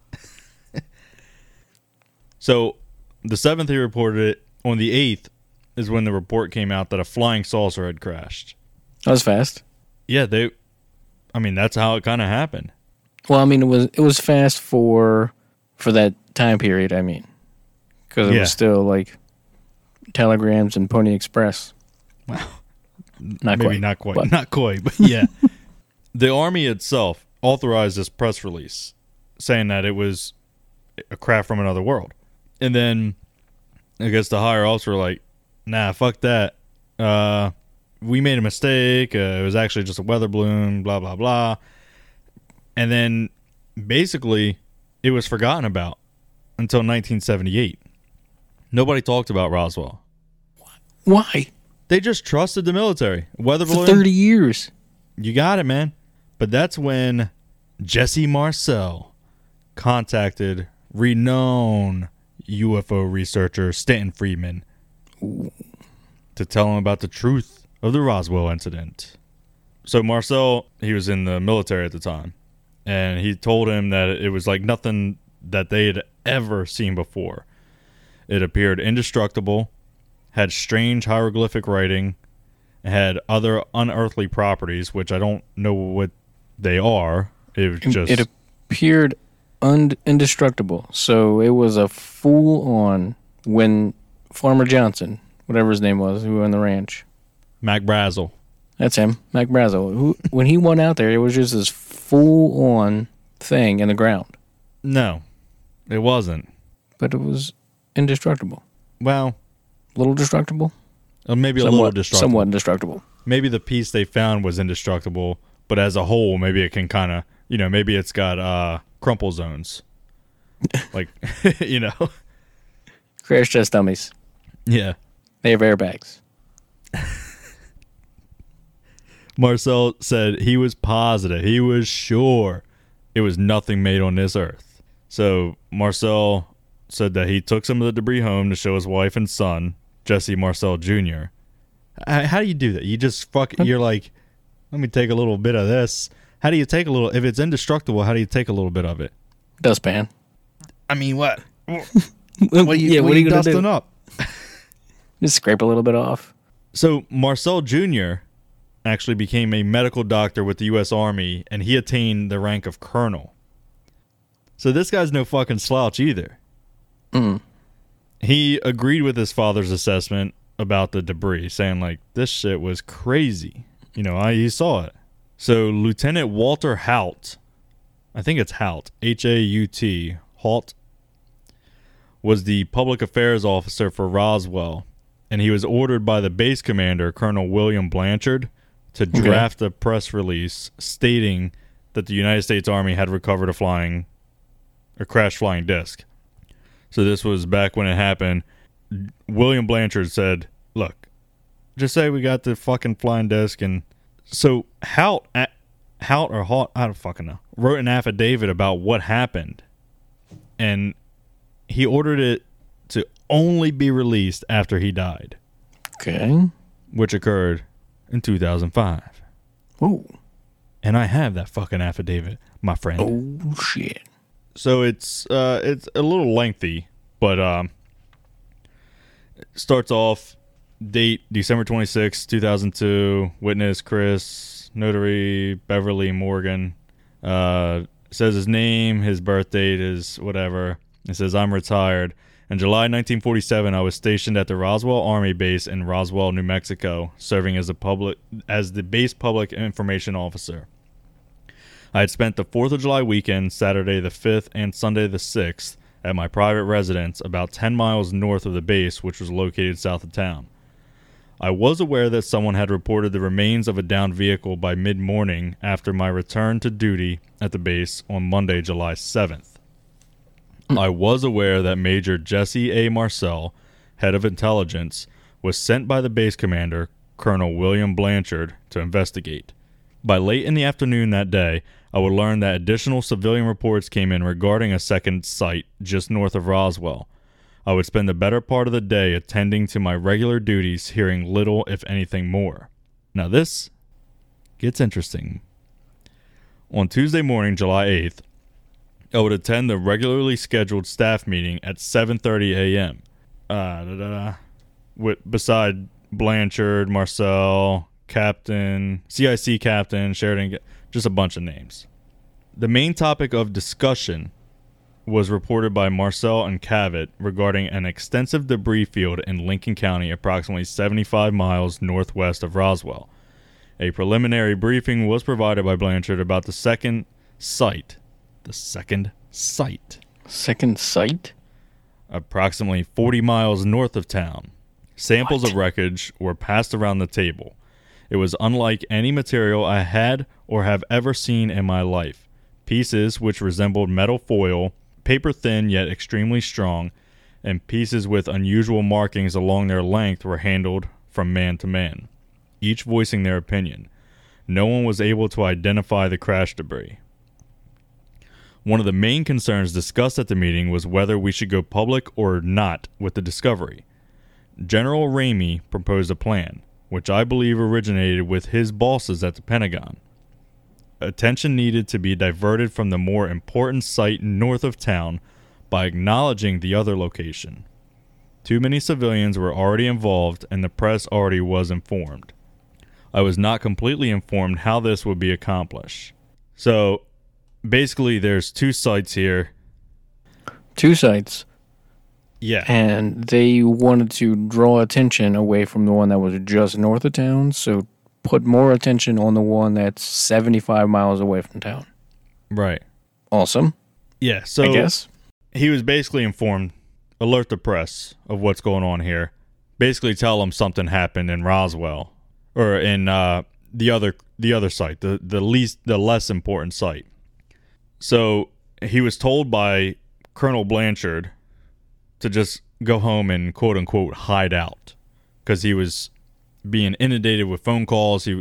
So, the 7th he reported it. On the 8th is when the report came out that a flying saucer had crashed. That was fast. Yeah, that's how it kind of happened. Well, it was fast for that time period, because it was still like telegrams and Pony Express. Wow. Not quite, but yeah. The Army itself authorized this press release saying that it was a craft from another world. And then I guess the higher ups were like, nah, fuck that. We made a mistake. It was actually just a weather balloon, blah, blah, blah. And then basically it was forgotten about until 1978. Nobody talked about Roswell. Why? They just trusted the military. Weather balloon. For 30 years. You got it, man. But that's when Jesse Marcel contacted renowned UFO researcher Stanton Friedman to tell him about the truth of the Roswell incident. So Marcel, he was in the military at the time, and he told him that it was like nothing that they had ever seen before. It appeared indestructible, had strange hieroglyphic writing, had other unearthly properties, which I don't know what they are. It appeared indestructible. So it was a full-on when Farmer Johnson, whatever his name was, who owned the ranch. Mac Brazel. That's him, Mac Brazel. When he went out there, it was just this full-on thing in the ground. No, it wasn't. But it was indestructible. Well, a little destructible? Maybe a little destructible. Somewhat indestructible. Maybe the piece they found was indestructible, but as a whole, maybe it can kind of, maybe it's got crumple zones. Like, Crash test dummies. Yeah. They have airbags. Marcel said he was positive. He was sure it was nothing made on this earth. So Marcel said that he took some of the debris home to show his wife and son, Jesse Marcel Jr. How do you do that? You just you're like, let me take a little bit of this. How do you take a little, if it's indestructible, how do you take a little bit of it? Dustpan. I mean, what? What are you dusting do? Up? Just scrape a little bit off. So Marcel Jr. actually became a medical doctor with the U.S. Army, and he attained the rank of colonel. So this guy's no fucking slouch either. He agreed with his father's assessment about the debris, saying like, this shit was crazy. He saw it. So Lieutenant Walter Haut, I think it's Haut, H-A-U-T, Haut, was the public affairs officer for Roswell, and he was ordered by the base commander, Colonel William Blanchard, to draft a press release stating that the United States Army had recovered a crashed flying disc. So this was back when it happened. William Blanchard said, look, just say we got the fucking flying disc. And so Haut, I don't fucking know, wrote an affidavit about what happened. And he ordered it to only be released after he died. Okay. Which occurred in 2005. Oh. And I have that fucking affidavit, my friend. Oh, shit. So it's a little lengthy, but it starts off Date December 26, 2002. Witness Chris, notary Beverly Morgan. Says his name, his birth date is whatever. It says, I'm retired. In July 1947, I was stationed at the Roswell Army Base in Roswell, New Mexico, serving as the base public information officer. I had spent the 4th of July weekend, Saturday the 5th and Sunday the 6th, at my private residence about 10 miles north of the base, which was located south of town. I was aware that someone had reported the remains of a downed vehicle by mid-morning after my return to duty at the base on Monday, July 7th. I was aware that Major Jesse A. Marcel, head of intelligence, was sent by the base commander, Colonel William Blanchard, to investigate. By late in the afternoon that day, I would learn that additional civilian reports came in regarding a second site just north of Roswell. I would spend the better part of the day attending to my regular duties, hearing little, if anything, more. Now this gets interesting. On Tuesday morning, July 8th, I would attend the regularly scheduled staff meeting at 7:30 a.m. Beside Blanchard, Marcel, Captain, CIC Captain, Sheridan, just a bunch of names. The main topic of discussion was reported by Marcel and Cavett regarding an extensive debris field in Lincoln County, approximately 75 miles northwest of Roswell. A preliminary briefing was provided by Blanchard about the second site. The second site. Second site? Approximately 40 miles north of town. Samples of wreckage were passed around the table. It was unlike any material I had or have ever seen in my life. Pieces which resembled metal foil, paper thin yet extremely strong, and pieces with unusual markings along their length were handled from man to man, each voicing their opinion. No one was able to identify the crash debris. One of the main concerns discussed at the meeting was whether we should go public or not with the discovery. General Ramey proposed a plan, which I believe originated with his bosses at the Pentagon. Attention needed to be diverted from the more important site north of town by acknowledging the other location. Too many civilians were already involved and the press already was informed. I was not completely informed how this would be accomplished. So, basically there's two sites here. Two sites. Yeah. And they wanted to draw attention away from the one that was just north of town, so put more attention on the one that's 75 miles away from town. Right. Awesome. Yeah, so I guess he was basically informed, alert the press of what's going on here. Basically tell them something happened in Roswell or in the other site, the less important site. So he was told by Colonel Blanchard to just go home and quote unquote hide out because he was being inundated with phone calls. He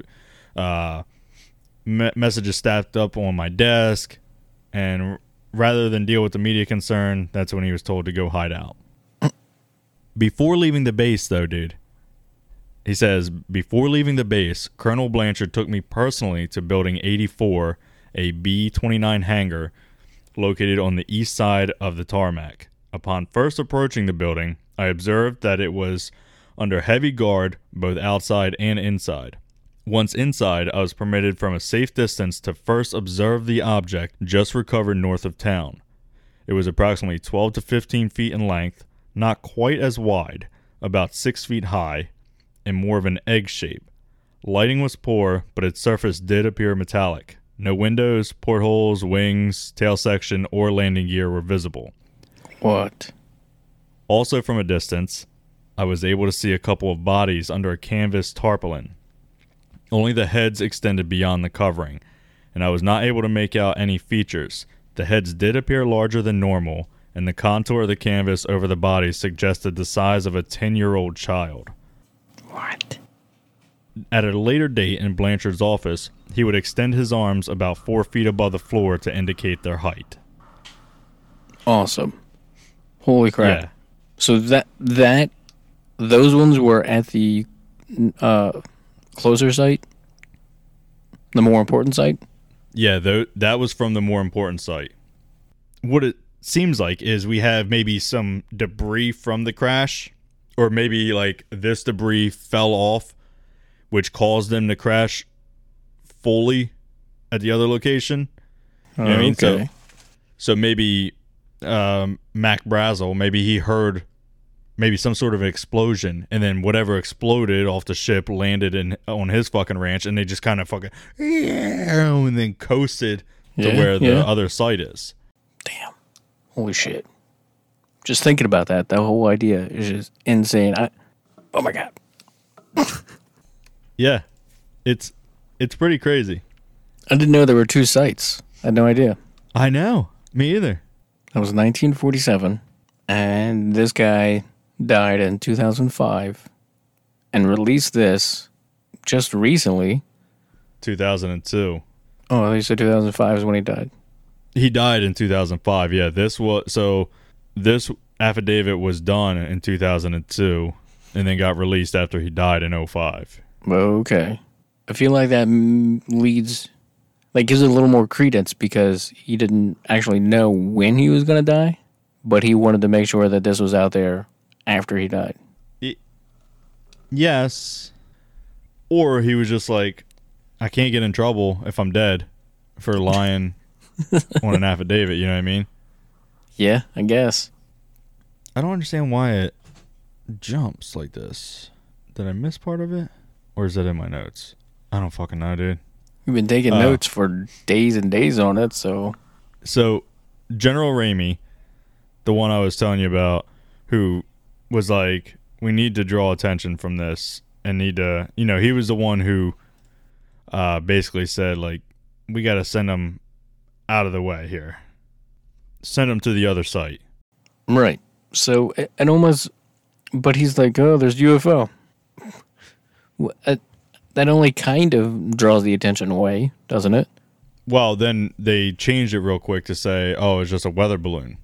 messages stacked up on my desk, and rather than deal with the media concern, that's when he was told to go hide out. Before leaving the base, though, dude, he says, before leaving the base, Colonel Blanchard took me personally to Building 84, a B-29 hangar located on the east side of the tarmac. Upon first approaching the building, I observed that it was under heavy guard both outside and inside. Once inside, I was permitted from a safe distance to first observe the object just recovered north of town. It was approximately 12 to 15 feet in length, not quite as wide, about 6 feet high, and more of an egg shape. Lighting was poor, but its surface did appear metallic. No windows, portholes, wings, tail section, or landing gear were visible. What? Also from a distance, I was able to see a couple of bodies under a canvas tarpaulin. Only the heads extended beyond the covering, and I was not able to make out any features. The heads did appear larger than normal, and the contour of the canvas over the bodies suggested the size of a 10-year-old child. What? At a later date in Blanchard's office, he would extend his arms about 4 feet above the floor to indicate their height. Awesome. Holy crap. Yeah. So those ones were at the closer site? The more important site? Yeah, that was from the more important site. What it seems like is we have maybe some debris from the crash or maybe like this debris fell off, which caused them to crash fully at the other location. You know what I mean? Okay. So maybe Mac Brazel, maybe he heard maybe some sort of explosion, and then whatever exploded off the ship landed on his fucking ranch, and they just kind of fucking and then coasted to where the other site is. Damn. Holy shit. Just thinking about that whole idea is just insane. Oh my God. Yeah. It's pretty crazy. I didn't know there were two sites. I had no idea. I know. Me either. That was 1947, and this guy died in 2005 and released this just recently. 2002. Oh, they said 2005 is when he died. He died in 2005. Yeah, this affidavit was done in 2002 and then got released after he died in 2005. Okay. I feel like that gives it a little more credence because he didn't actually know when he was going to die, but he wanted to make sure that this was out there after he died. Yes. Or he was just like, I can't get in trouble if I'm dead for lying on an affidavit, you know what I mean? Yeah, I guess. I don't understand why it jumps like this. Did I miss part of it? Or is that in my notes? I don't fucking know, dude. We've been taking notes for days and days on it, so... So, General Ramey, the one I was telling you about, who was like, we need to draw attention from this and need to... You know, he was the one who basically said, like, we got to send them out of the way here. Send them to the other site. Right. So, and almost... But he's like, oh, there's UFO. That only kind of draws the attention away, doesn't it? Well, then they changed it real quick to say, oh, it's just a weather balloon.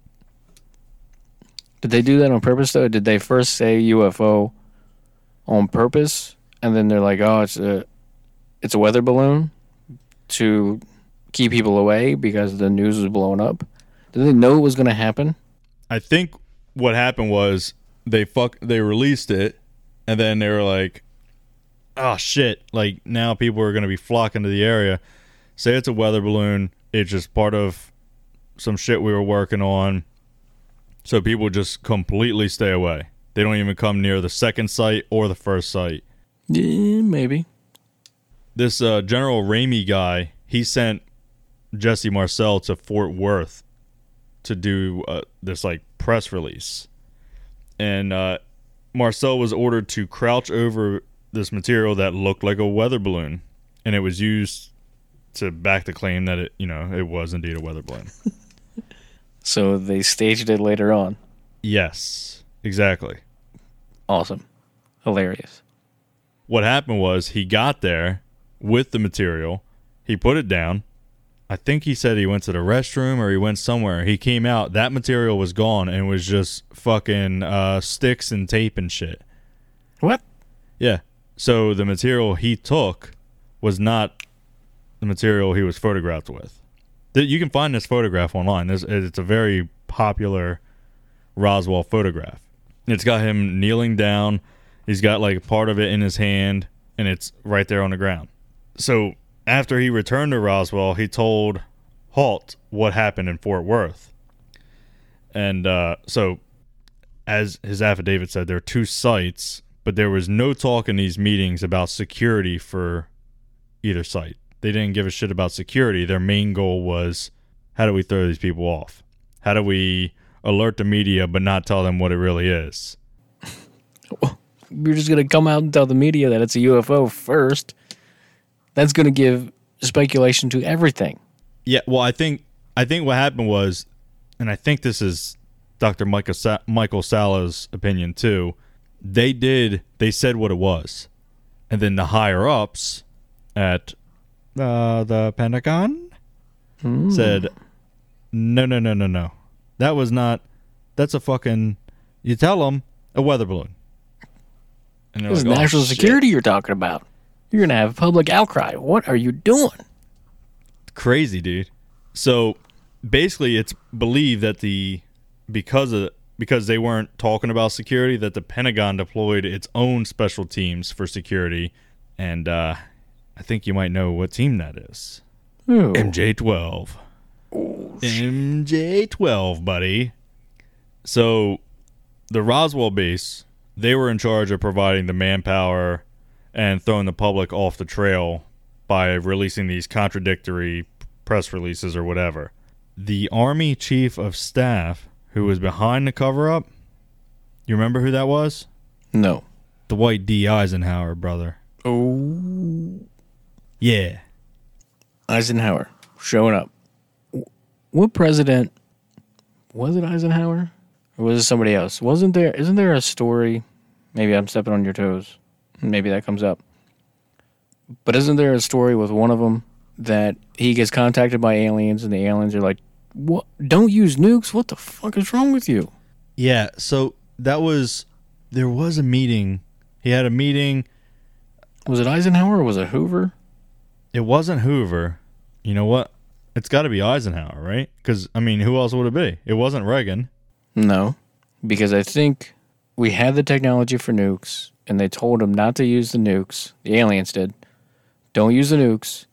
Did they do that on purpose, though? Did they first say UFO on purpose, and then they're like, oh, it's a weather balloon to keep people away because the news was blowing up? Did they know it was going to happen? I think what happened was they released it, and then they were like, oh shit, like now people are going to be flocking to the area. Say it's a weather balloon, it's just part of some shit we were working on, so people just completely stay away. They don't even come near the second site or the first site. Yeah, maybe. This General Ramey guy, he sent Jesse Marcel to Fort Worth to do this like press release, and Marcel was ordered to crouch over this material that looked like a weather balloon, and it was used to back the claim that it was indeed a weather balloon. So they staged it later on. Yes, exactly. Awesome. Hilarious. What happened was he got there with the material, he put it down. I think he said he went to the restroom or he went somewhere. He came out, that material was gone, and was just fucking sticks and tape and shit. What? Yeah. So the material he took was not the material he was photographed with. You can find this photograph online. It's a very popular Roswell photograph. It's got him kneeling down. He's got like part of it in his hand, and it's right there on the ground. So after he returned to Roswell, he told Halt what happened in Fort Worth. And so, as his affidavit said, there are two sites, but there was no talk in these meetings about security for either site. They didn't give a shit about security. Their main goal was, how do we throw these people off? How do we alert the media but not tell them what it really is? You're just going to come out and tell the media that it's a UFO first. That's going to give speculation to everything. Yeah, well, I think what happened was, and I think this is Dr. Michael Sala's opinion too, they said what it was. And then the higher-ups at the Pentagon said, no. That was not, that's a fucking, you tell them, a weather balloon. And this is national security you're talking about. You're going to have public outcry. What are you doing? Crazy, dude. So basically it's believed that because of because they weren't talking about security, that the Pentagon deployed its own special teams for security. And I think you might know what team that is. Ooh. MJ-12. MJ-12, buddy. So the Roswell base, they were in charge of providing the manpower and throwing the public off the trail by releasing these contradictory press releases or whatever. The Army Chief of Staff who was behind the cover-up, you remember who that was? No. Dwight D. Eisenhower, brother. Oh. Yeah. Eisenhower showing up. What president was it? Eisenhower, or was it somebody else? Isn't there a story? Maybe I'm stepping on your toes. Maybe that comes up. But isn't there a story with one of them that he gets contacted by aliens, and the aliens are like, "What? Don't use nukes. What the fuck is wrong with you?" Yeah. So there was a meeting. He had a meeting. Was it Eisenhower or was it Hoover? It wasn't Hoover. You know what? It's got to be Eisenhower, right? Because, I mean, who else would it be? It wasn't Reagan. No, because I think we had the technology for nukes, and they told him not to use the nukes. The aliens did. Don't use the nukes,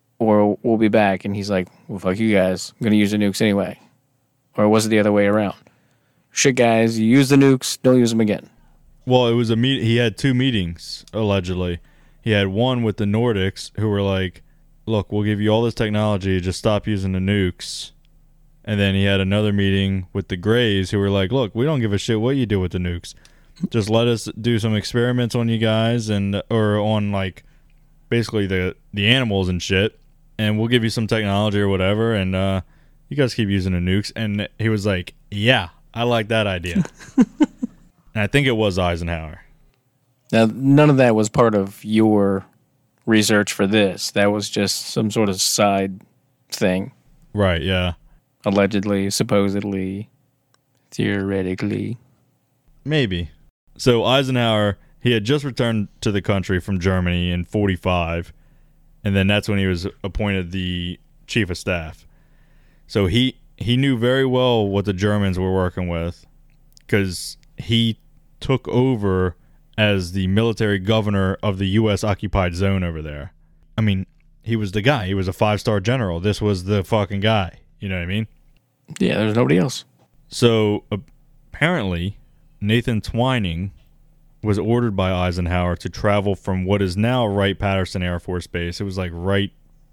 or we'll be back. And he's like, well, fuck you guys. I'm going to use the nukes anyway. Or was it the other way around? Shit, guys, you use the nukes, don't use them again. Well, it was he had two meetings, allegedly. He had one with the Nordics, who were like, look, we'll give you all this technology, just stop using the nukes. And then he had another meeting with the Greys, who were like, look, we don't give a shit what you do with the nukes. Just let us do some experiments on you guys, or on, like, basically the animals and shit, and we'll give you some technology or whatever, and you guys keep using the nukes. And he was like, yeah, I like that idea. And I think it was Eisenhower. Now, none of that was part of your research for this. That was just some sort of side thing. Right, yeah. Allegedly, supposedly, theoretically. Maybe. So Eisenhower, he had just returned to the country from Germany in 1945, and then that's when he was appointed the chief of staff. So he knew very well what the Germans were working with, because he took over as the military governor of the U.S. occupied zone over there. I mean, he was the guy. He was a 5-star general. This was the fucking guy. You know what I mean? Yeah, there's nobody else. So apparently, Nathan Twining was ordered by Eisenhower to travel from what is now Wright-Patterson Air Force Base. It was like Wright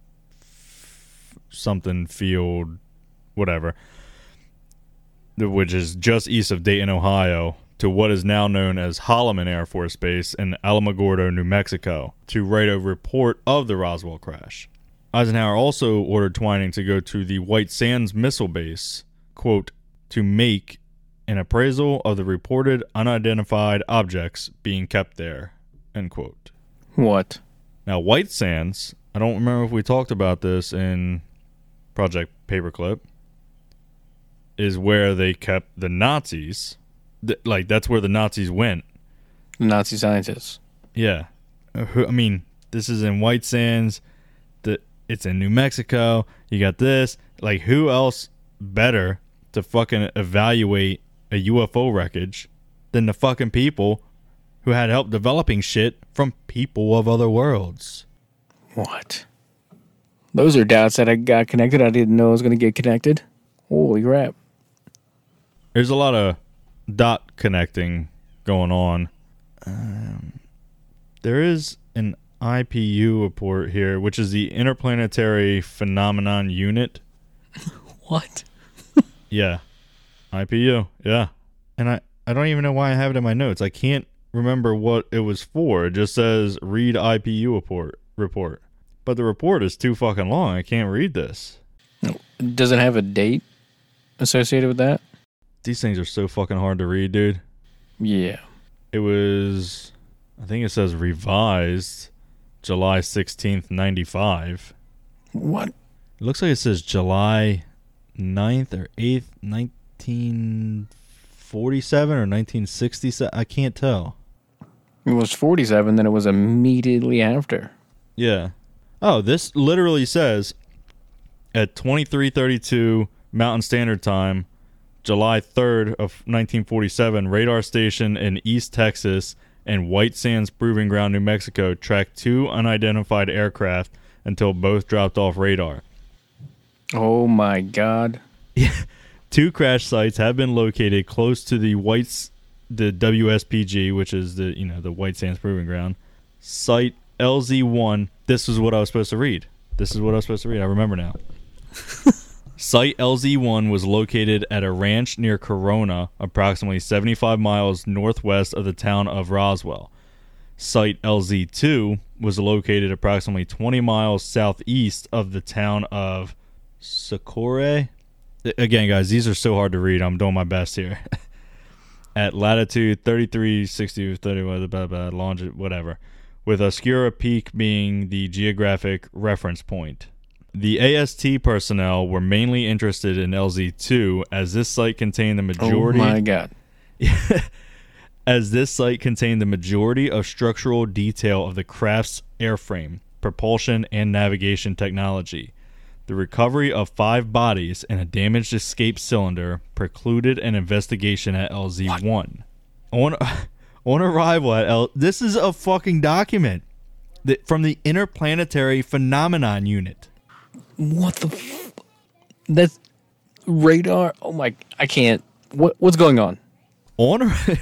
something field, whatever, which is just east of Dayton, Ohio, to what is now known as Holloman Air Force Base in Alamogordo, New Mexico, to write a report of the Roswell crash. Eisenhower also ordered Twining to go to the White Sands Missile Base, quote, to make an appraisal of the reported unidentified objects being kept there, end quote. What? Now, White Sands, I don't remember if we talked about this in Project Paperclip, is where they kept the Nazis. Like, that's where the Nazis went. The Nazi scientists. Yeah. I mean, this is in White Sands. It's in New Mexico. You got this. Like, who else better to fucking evaluate a UFO wreckage than the fucking people who had help developing shit from people of other worlds? What? Those are dots that I got connected. I didn't know I was going to get connected. Holy crap. There's a lot of dot connecting going on. There is an IPU report here, which is the Interplanetary Phenomenon Unit. What? Yeah. IPU. Yeah. And I don't even know why I have it in my notes. I can't remember what it was for. It just says read IPU report. But the report is too fucking long. I can't read this. Does it have a date associated with that? These things are so fucking hard to read, dude. Yeah. It was, I think it says revised July 16th, 95. What? It looks like it says July 9th or 8th, 1947 or 1967. I can't tell. It was 47, then it was immediately after. Yeah. Oh, this literally says at 23:32 Mountain Standard Time, July 3rd of 1947, radar station in East Texas and White Sands Proving Ground, New Mexico, tracked 2 unidentified aircraft until both dropped off radar. Oh my God. 2 crash sites have been located close to the WSPG, which is the White Sands Proving Ground. Site LZ1. This is what I was supposed to read. I remember now. Site LZ1 was located at a ranch near Corona, approximately 75 miles northwest of the town of Roswell. Site LZ2 was located approximately 20 miles southeast of the town of Socorro. Again, guys, these are so hard to read. I'm doing my best here. At latitude 33, 60, 30, longitude, whatever, with Oscura Peak being the geographic reference point. The AST personnel were mainly interested in LZ2 as this site contained the majority. Oh my God. As this site contained the majority of structural detail of the craft's airframe, propulsion, and navigation technology. The recovery of 5 bodies and a damaged escape cylinder precluded an investigation at LZ1. On arrival at this is a fucking document from the Interplanetary Phenomenon Unit. What the that's radar? Oh my, I can't. What's going on? On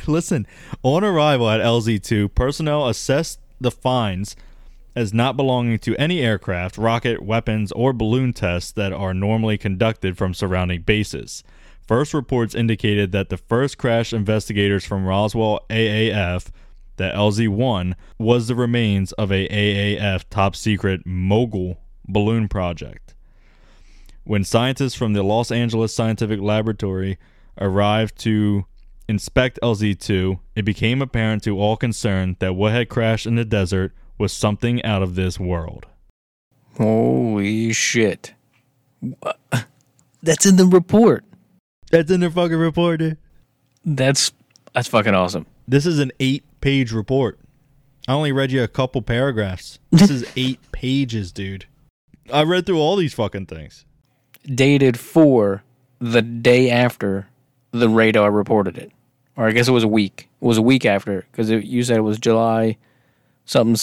arrival at LZ2, personnel assessed the finds as not belonging to any aircraft, rocket, weapons, or balloon tests that are normally conducted from surrounding bases. First reports indicated that the first crash investigators from Roswell AAF, the LZ-1, was the remains of a AAF top-secret Mogul balloon project. When scientists from the Los Angeles Scientific Laboratory arrived to inspect LZ-2, it became apparent to all concerned that what had crashed in the desert was something out of this world. Holy shit. That's in the report. That's in the fucking report, dude. That's fucking awesome. This is an 8-page report. I only read you a couple paragraphs. This is 8 pages, dude. I read through all these fucking things. Dated for the day after the radar reported it. Or I guess it was a week. It was a week after, because you said it was July something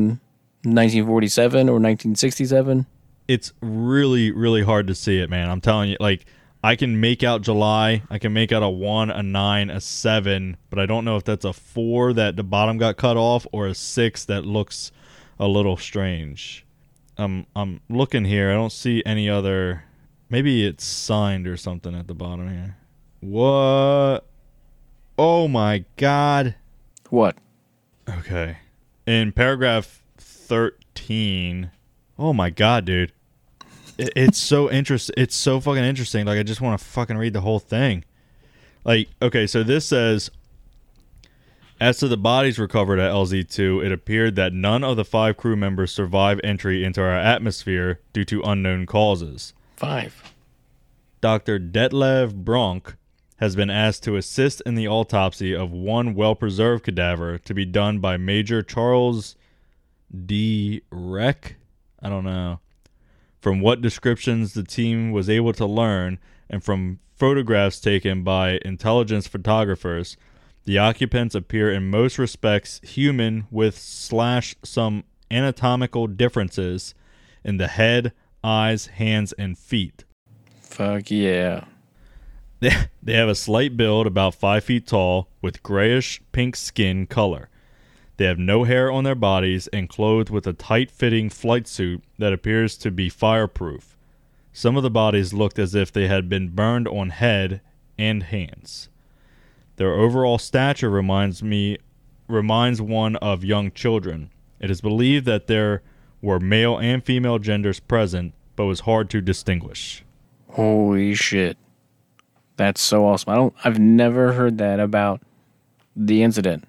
1947 or 1967. It's really, really hard to see it, man. I'm telling you, like, I can make out July. I can make out a 1, a 9, a 7, but I don't know if that's a 4 that the bottom got cut off or a 6 that looks a little strange. I'm looking here. I don't see any other. Maybe it's signed or something at the bottom here. What? Oh my God. What? Okay. In paragraph 13. Oh my God, dude. It's so interesting. It's so fucking interesting. Like, I just want to fucking read the whole thing. Like, okay, so this says, as to the bodies recovered at LZ-2, it appeared that none of the 5 crew members survived entry into our atmosphere due to unknown causes. 5. Dr. Detlev Bronk has been asked to assist in the autopsy of one well-preserved cadaver to be done by Major Charles D. Reck. I don't know. From what descriptions the team was able to learn, and from photographs taken by intelligence photographers, the occupants appear in most respects human with / some anatomical differences in the head, eyes, hands, and feet. Fuck yeah. They have a slight build, about 5 feet tall, with grayish pink skin color. They have no hair on their bodies and clothed with a tight-fitting flight suit that appears to be fireproof. Some of the bodies looked as if they had been burned on head and hands. Their overall stature reminds one of young children. It is believed that there were male and female genders present, but was hard to distinguish. Holy shit. That's so awesome. I've never heard that about the incident.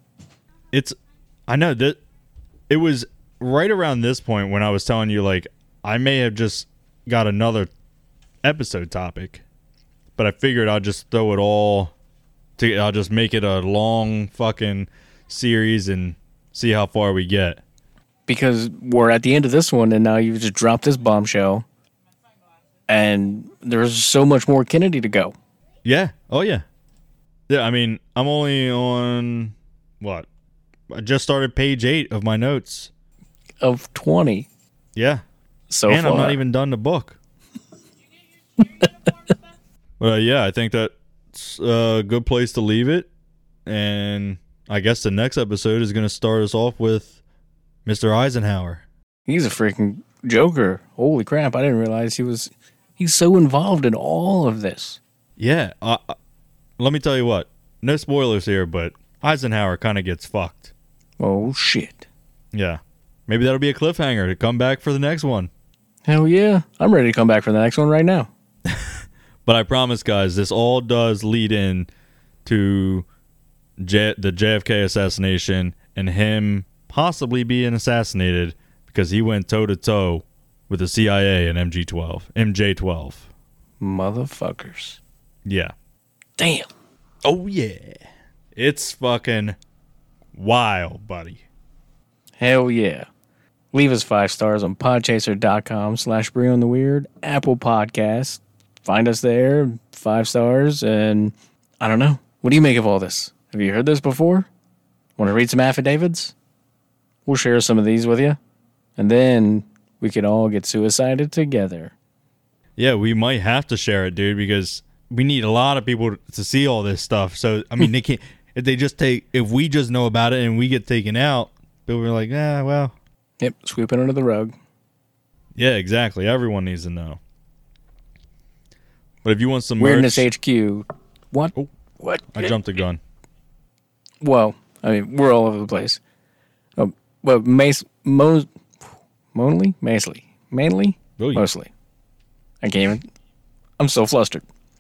I know that it was right around this point when I was telling you, like, I may have just got another episode topic, but I figured I'll just throw it all I'll just make it a long fucking series and see how far we get. Because we're at the end of this one, and now you've just dropped this bombshell, and there's so much more Kennedy to go. Yeah. Oh, yeah. Yeah, I mean, I'm only on, what? I just started page 8 of my notes. Of 20 Yeah. so And far. I'm not even done the book. Well, yeah, I think that's a good place to leave it. And I guess the next episode is going to start us off with Mr. Eisenhower. He's a freaking Joker. Holy crap, I didn't realize he's so involved in all of this. Yeah. Let me tell you what. No spoilers here, but Eisenhower kind of gets fucked. Oh, shit. Yeah. Maybe that'll be a cliffhanger to come back for the next one. Hell yeah. I'm ready to come back for the next one right now. But I promise, guys, this all does lead in to the JFK assassination and him possibly being assassinated because he went toe-to-toe with the CIA and MJ-12. Motherfuckers. Yeah. Damn. Oh, yeah. It's fucking wild, buddy. Hell yeah. Leave us 5 stars on podchaser.com/BrionTheWeird, Apple Podcasts. Find us there, 5 stars, and I don't know. What do you make of all this? Have you heard this before? Want to read some affidavits? We'll share some of these with you, and then we could all get suicided together. Yeah, we might have to share it, dude, because we need a lot of people to see all this stuff. So, I mean, they can't, if we just know about it and we get taken out, people are like, well. Yep, sweep it under the rug. Yeah, exactly. Everyone needs to know. But if you want some Weirdness merch, HQ. What? Oh, What? I jumped the gun. Well, I mean, we're all over the place. Well, Mainly? Oh, yeah. Mostly. I can't even. I'm so flustered.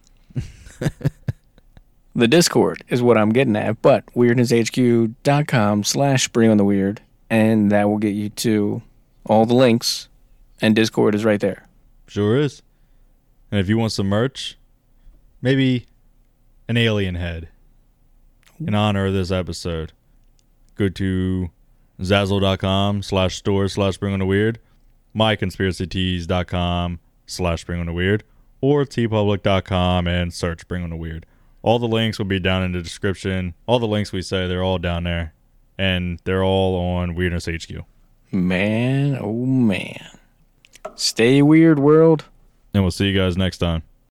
The Discord is what I'm getting at, but weirdnesshq.com/BrionTheWeird, and that will get you to all the links, and Discord is right there. Sure is. And if you want some merch, maybe an alien head in honor of this episode, go to Zazzle.com/store/BringOnTheWeird, myconspiracytees.com/BringOnTheWeird, or tpublic.com and search Bring On The Weird. All the links will be down in the description. All the links we say, they're all down there. And they're all on Weirdness HQ. Man, oh man. Stay weird, world. And we'll see you guys next time.